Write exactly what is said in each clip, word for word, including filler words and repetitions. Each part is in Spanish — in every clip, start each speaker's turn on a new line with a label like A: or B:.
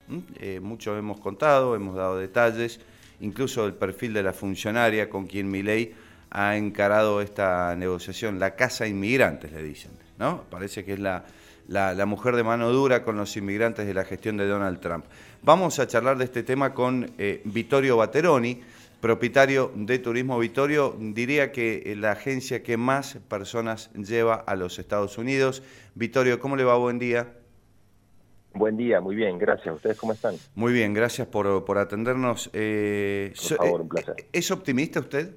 A: Eh, mucho hemos contado, hemos dado detalles, incluso el perfil de la funcionaria con quien Milei ha encarado esta negociación, la casa inmigrantes, le dicen, ¿no? Parece que es la, la, la mujer de mano dura con los inmigrantes de la gestión de Donald Trump. Vamos a charlar de este tema con eh, Vittorio Bateroni, propietario de Turismo Vittorio, diría que la agencia que más personas lleva a los Estados Unidos. Vittorio, ¿cómo le va? Buen día.
B: Buen día, muy bien, gracias. ¿Ustedes cómo están?
A: Muy bien, gracias por, por atendernos. Eh,
B: por favor, un placer.
A: ¿Es optimista usted?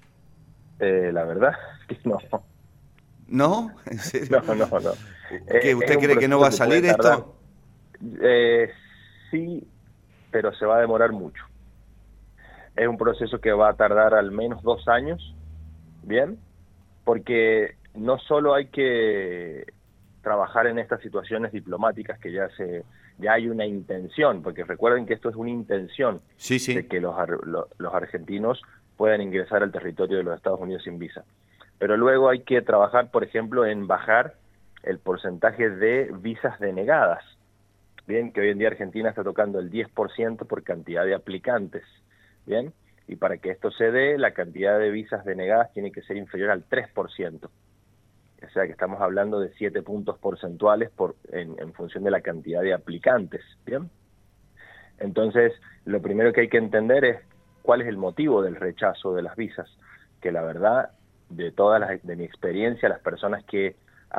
B: Eh, la verdad que no.
A: ¿No? ¿En serio?
B: No, no, no.
A: ¿Qué, ¿Usted eh, cree que no va a salir esto?
B: Eh, sí, pero se va a demorar mucho. Es un proceso que va a tardar al menos dos años, ¿bien? Porque no solo hay que trabajar en estas situaciones diplomáticas que ya se ya hay una intención, porque recuerden que esto es una intención
A: sí, sí.
B: de que los, los, los argentinos puedan ingresar al territorio de los Estados Unidos sin visa. Pero luego hay que trabajar, por ejemplo, en bajar el porcentaje de visas denegadas. Bien, que hoy en día Argentina está tocando el diez por ciento por cantidad de aplicantes. Bien, y para que esto se dé, la cantidad de visas denegadas tiene que ser inferior al tres por ciento. O sea que estamos hablando de siete puntos porcentuales por, en, en función de la cantidad de aplicantes. Bien, entonces lo primero que hay que entender es cuál es el motivo del rechazo de las visas, que la verdad, de todas las, de mi experiencia, las personas que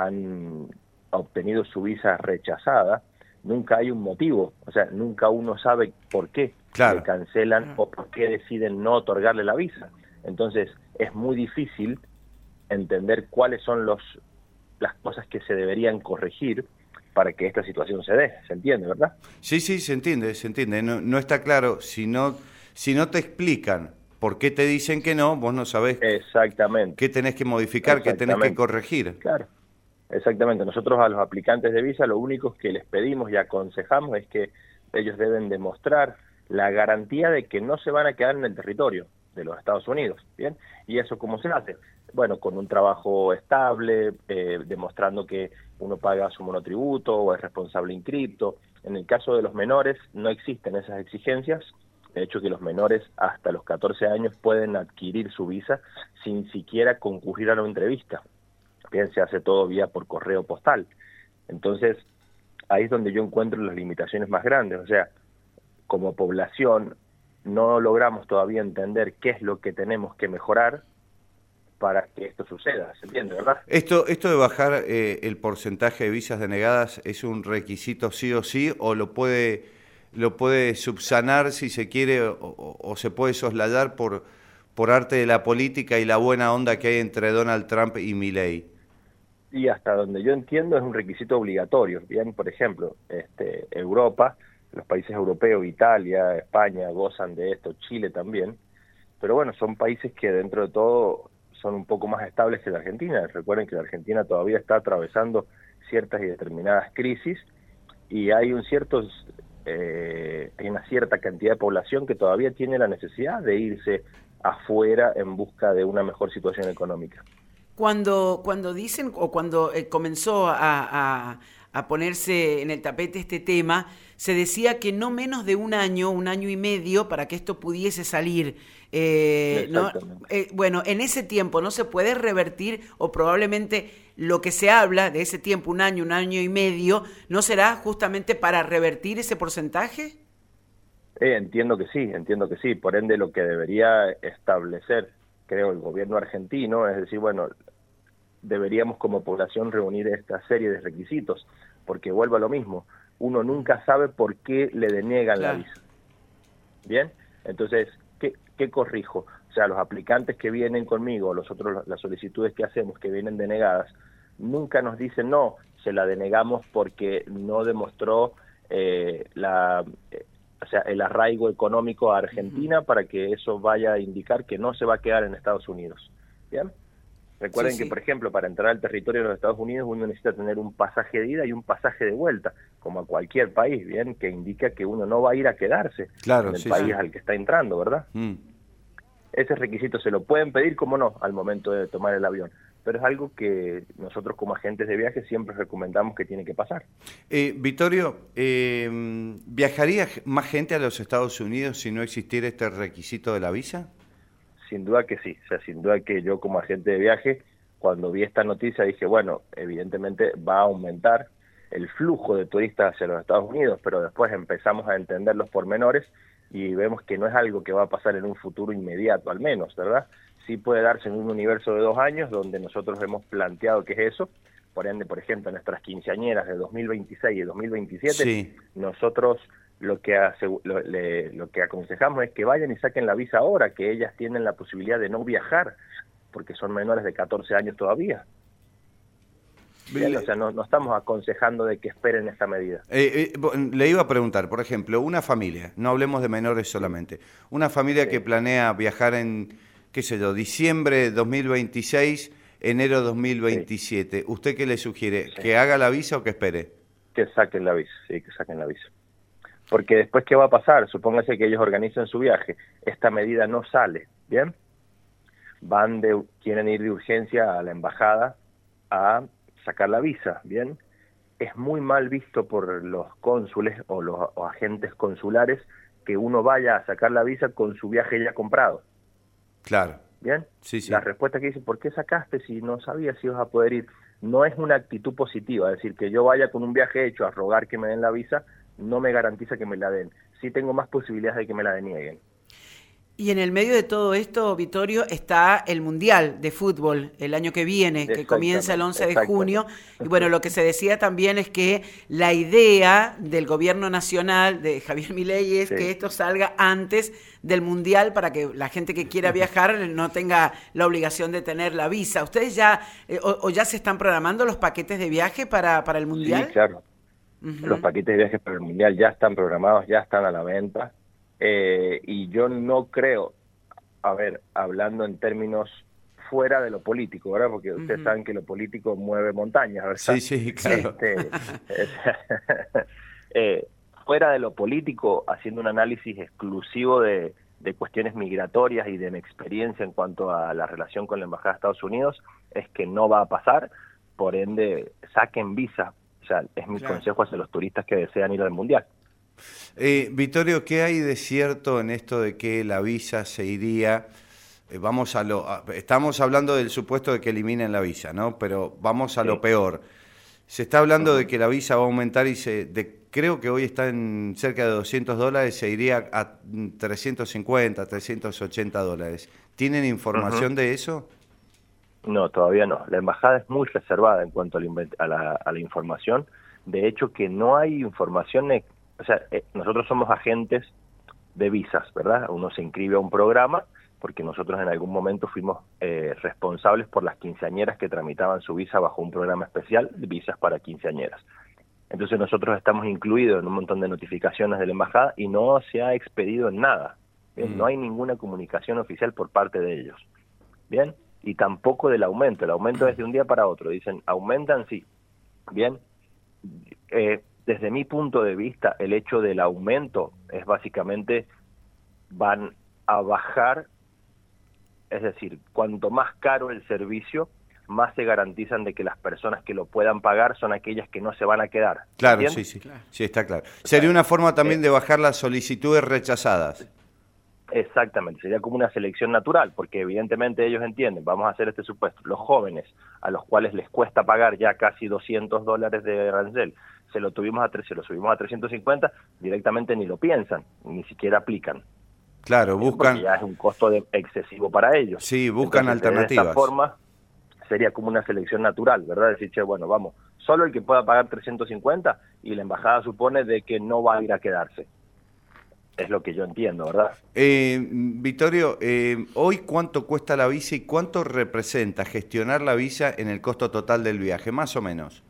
B: han obtenido su visa rechazada, nunca hay un motivo, o sea, nunca uno sabe por qué
A: claro.
B: le cancelan o por qué deciden no otorgarle la visa. Entonces, es muy difícil entender cuáles son los las cosas que se deberían corregir para que esta situación se dé. ¿Se entiende, verdad?
A: Sí, sí, se entiende, se entiende. No, no está claro, si no, si no te explican por qué te dicen que no, vos no sabés
B: Exactamente.
A: qué tenés que modificar, qué tenés que corregir.
B: Claro. Exactamente, nosotros a los aplicantes de visa lo único que les pedimos y aconsejamos es que ellos deben demostrar la garantía de que no se van a quedar en el territorio de los Estados Unidos, ¿bien? ¿Y eso cómo se hace? Bueno, con un trabajo estable, eh, demostrando que uno paga su monotributo o es responsable inscripto. En el caso de los menores no existen esas exigencias, de hecho que los menores hasta los catorce años pueden adquirir su visa sin siquiera concurrir a una entrevista. Bien, se hace todo vía por correo postal. Entonces, ahí es donde yo encuentro las limitaciones más grandes. O sea, como población, no logramos todavía entender qué es lo que tenemos que mejorar para que esto suceda. ¿Se entiende, verdad?
A: Esto, esto de bajar eh, el porcentaje de visas denegadas, ¿es un requisito sí o sí? ¿O lo puede, lo puede subsanar, si se quiere, o, o, o se puede soslayar por, por arte de la política y la buena onda que hay entre Donald Trump y Milei?
B: Y hasta donde yo entiendo es un requisito obligatorio. Bien, por ejemplo, este, Europa, los países europeos, Italia, España, gozan de esto, Chile también, pero bueno, son países que dentro de todo son un poco más estables que la Argentina. Recuerden que la Argentina todavía está atravesando ciertas y determinadas crisis y hay un ciertos, eh, hay una cierta cantidad de población que todavía tiene la necesidad de irse afuera en busca de una mejor situación económica.
C: Cuando, cuando dicen o cuando eh, comenzó a, a, a ponerse en el tapete este tema, se decía que no menos de un año, un año y medio para que esto pudiese salir. Eh, ¿no? eh, bueno, en ese tiempo no se puede revertir o probablemente lo que se habla de ese tiempo, un año, un año y medio, ¿no será justamente para revertir ese porcentaje?
B: Eh, entiendo que sí, entiendo que sí. Por ende, lo que debería establecer, creo, el gobierno argentino, es decir, bueno, deberíamos como población reunir esta serie de requisitos, porque vuelvo a lo mismo, uno nunca sabe por qué le deniegan claro. la visa. Bien, entonces, ¿qué, qué corrijo? O sea, los aplicantes que vienen conmigo, los otros, las solicitudes que hacemos que vienen denegadas, nunca nos dicen, no, se la denegamos porque no demostró eh, la... Eh, o sea, el arraigo económico a Argentina uh-huh. para que eso vaya a indicar que no se va a quedar en Estados Unidos. ¿Bien? Recuerden sí, que, sí. por ejemplo, para entrar al territorio de los Estados Unidos uno necesita tener un pasaje de ida y un pasaje de vuelta, como a cualquier país, ¿bien? Que indica que uno no va a ir a quedarse
A: claro,
B: en el
A: sí,
B: país
A: sí.
B: al que está entrando, ¿verdad? Mm. Ese requisito se lo pueden pedir, como no, al momento de tomar el avión. pero es algo que nosotros como agentes de viaje siempre recomendamos que tiene que pasar.
A: Eh, Vittorio, eh, ¿viajaría más gente a los Estados Unidos si no existiera este requisito de la visa?
B: Sin duda que sí, o sea, sin duda que yo como agente de viaje, cuando vi esta noticia dije, bueno, evidentemente va a aumentar el flujo de turistas hacia los Estados Unidos, pero después empezamos a entender los pormenores y vemos que no es algo que va a pasar en un futuro inmediato, al menos, ¿verdad? Sí puede darse en un universo de dos años donde nosotros hemos planteado que es eso. Por ende, por ejemplo, nuestras quinceañeras de dos mil veintiséis y dos mil veintisiete, sí. nosotros lo que, lo, le, lo que aconsejamos es que vayan y saquen la visa ahora, que ellas tienen la posibilidad de no viajar, porque son menores de catorce años todavía. Bien, o sea, no, no estamos aconsejando de que esperen esta medida.
A: Eh, eh, le iba a preguntar, por ejemplo, una familia, no hablemos de menores solamente, una familia sí. que planea viajar en, qué sé yo, diciembre dos mil veintiséis, enero dos mil veintisiete, sí. ¿usted qué le sugiere? Sí. ¿Que haga la visa o que espere?
B: Que saquen la visa, sí, que saquen la visa. Porque después, ¿qué va a pasar? Supóngase que ellos organizan su viaje, esta medida no sale, ¿bien? Van de, quieren ir de urgencia a la embajada a sacar la visa, ¿bien? Es muy mal visto por los cónsules o los o agentes consulares que uno vaya a sacar la visa con su viaje ya comprado.
A: Claro.
B: ¿Bien?
A: Sí, sí.
B: La respuesta que dice, ¿por qué sacaste si no sabías si ibas a poder ir? No es una actitud positiva, es decir, que yo vaya con un viaje hecho a rogar que me den la visa, no me garantiza que me la den. Sí tengo más posibilidades de que me la denieguen.
C: Y en el medio de todo esto, Vittorio, está el Mundial de Fútbol el año que viene, que comienza el once de junio. Y bueno, lo que se decía también es que la idea del gobierno nacional de Javier Milei es sí. que esto salga antes del Mundial para que la gente que quiera viajar no tenga la obligación de tener la visa. ¿Ustedes ya, eh, o, o ya se están programando los paquetes de viaje para, para el Mundial?
B: Sí, claro. Uh-huh. Los paquetes de viajes para el Mundial ya están programados, ya están a la venta. Eh, y yo no creo, a ver, hablando en términos fuera de lo político, ¿verdad? Porque ustedes uh-huh. saben que lo político mueve montañas, ¿verdad?
A: Sí, sí, claro.
B: Este, eh, fuera de lo político, haciendo un análisis exclusivo de, de cuestiones migratorias y de mi experiencia en cuanto a la relación con la Embajada de Estados Unidos, es que no va a pasar, por ende, saquen visa. O sea, es mi claro. consejo hacia los turistas que desean ir al Mundial.
A: Eh, Vittorio, ¿qué hay de cierto en esto de que la visa se iría? Eh, vamos a lo, a, estamos hablando del supuesto de que eliminen la visa, ¿no? Pero vamos a sí. lo peor. Se está hablando uh-huh. de que la visa va a aumentar y se, de, creo que hoy está en cerca de doscientos dólares, se iría a trescientos cincuenta, trescientos ochenta dólares. ¿Tienen información uh-huh. de eso?
B: No, todavía no. La embajada es muy reservada en cuanto a la, a la, a la información. De hecho, que no hay información. O sea, eh, nosotros somos agentes de visas, ¿verdad? Uno se inscribe a un programa porque nosotros en algún momento fuimos eh, responsables por las quinceañeras que tramitaban su visa bajo un programa especial de visas para quinceañeras. Entonces nosotros estamos incluidos en un montón de notificaciones de la embajada y no se ha expedido nada. ¿Bien? Mm. No hay ninguna comunicación oficial por parte de ellos. ¿Bien? Y tampoco del aumento. El aumento es de un día para otro. Dicen, aumentan, sí. ¿Bien? Eh, Desde mi punto de vista, el hecho del aumento es básicamente van a bajar, es decir, cuanto más caro el servicio, más se garantizan de que las personas que lo puedan pagar son aquellas que no se van a quedar.
A: Claro, ¿entiendes? sí, sí, claro. sí, está claro. Sería una forma también eh, de bajar las solicitudes rechazadas.
B: Exactamente, sería como una selección natural, porque evidentemente ellos entienden, vamos a hacer este supuesto, los jóvenes a los cuales les cuesta pagar ya casi doscientos dólares de arancel, se lo tuvimos a se lo subimos a trescientos cincuenta, directamente ni lo piensan, ni siquiera aplican.
A: Claro, buscan...
B: Porque ya es un costo de, excesivo para ellos.
A: Sí, buscan Entonces, alternativas.
B: De esta forma sería como una selección natural, ¿verdad? Decir, che, bueno, vamos, solo el que pueda pagar trescientos cincuenta y la embajada supone de que no va a ir a quedarse. Es lo que yo entiendo, ¿verdad?
A: Eh, Vittorio, eh, ¿hoy cuánto cuesta la visa y cuánto representa gestionar la visa en el costo total del viaje, más o menos?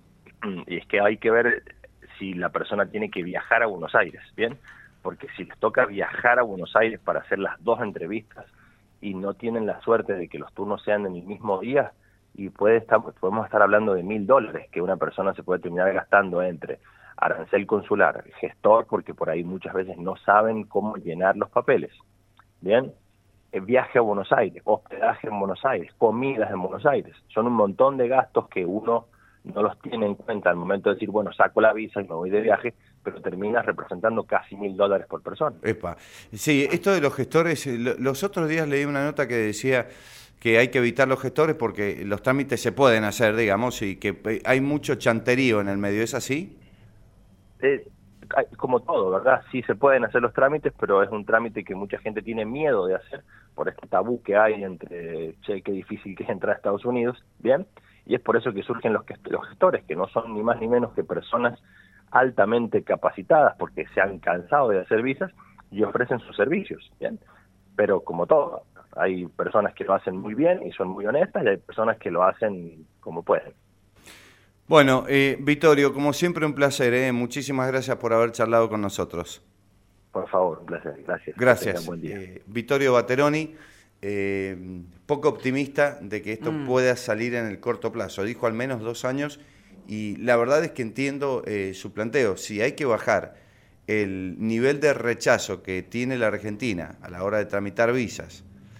B: Y es que hay que ver si la persona tiene que viajar a Buenos Aires, ¿bien? Porque si les toca viajar a Buenos Aires para hacer las dos entrevistas y no tienen la suerte de que los turnos sean en el mismo día, y puede estar, podemos estar hablando de mil dólares que una persona se puede terminar gastando entre arancel consular, gestor, porque por ahí muchas veces no saben cómo llenar los papeles, ¿bien? viaje a Buenos Aires, hospedaje en Buenos Aires, comidas en Buenos Aires. Son un montón de gastos que uno no los tiene en cuenta al momento de decir, bueno, saco la visa y me voy de viaje, pero termina representando casi mil dólares por persona.
A: Epa. Sí, esto de los gestores, los otros días leí una nota que decía que hay que evitar los gestores porque los trámites se pueden hacer, digamos, y que hay mucho chanterío en el medio. ¿Es así?
B: Eh, como todo, ¿verdad? Sí se pueden hacer los trámites, pero es un trámite que mucha gente tiene miedo de hacer por este tabú que hay entre, che, qué difícil que es entrar a Estados Unidos, ¿bien? Y es por eso que surgen los, los gestores, que no son ni más ni menos que personas altamente capacitadas porque se han cansado de hacer visas y ofrecen sus servicios, ¿bien? Pero como todo, hay personas que lo hacen muy bien y son muy honestas y hay personas que lo hacen como pueden.
A: Bueno, eh, Vittorio, como siempre un placer, ¿eh? Muchísimas gracias por haber charlado con nosotros.
B: Por favor, un placer, gracias.
A: Gracias.
B: Buen día.
A: Eh, Vittorio Bateroni, eh, poco optimista de que esto mm. pueda salir en el corto plazo. Dijo al menos dos años y la verdad es que entiendo eh, su planteo. Si hay que bajar el nivel de rechazo que tiene la Argentina a la hora de tramitar visas,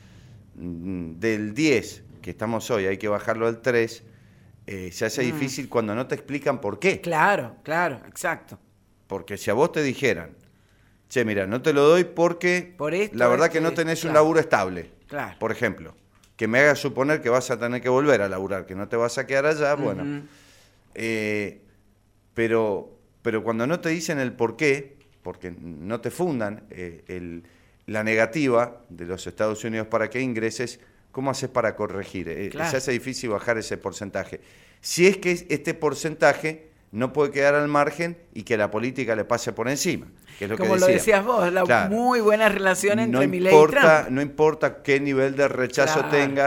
A: del diez que estamos hoy, hay que bajarlo al tres, eh, se hace mm. difícil cuando no te explican por qué.
C: Claro, claro, exacto.
A: Porque si a vos te dijeran, che, mira, no te lo doy porque
C: por esto,
A: la verdad
C: este,
A: que no tenés
C: claro.
A: un laburo estable,
C: claro.
A: por ejemplo, que me haga suponer que vas a tener que volver a laburar, que no te vas a quedar allá, uh-huh. bueno, eh, pero, pero cuando no te dicen el por qué, porque no te fundan eh, el, la negativa de los Estados Unidos para que ingreses, ¿cómo haces para corregir? Eh, claro. Se hace difícil bajar ese porcentaje. Si es que este porcentaje no puede quedar al margen y que la política le pase por encima. Que es lo
C: Como
A: que
C: lo decías vos, la
A: claro.
C: muy buena relación entre
A: no
C: Milei y Trump.
A: No importa qué nivel de rechazo claro. tenga.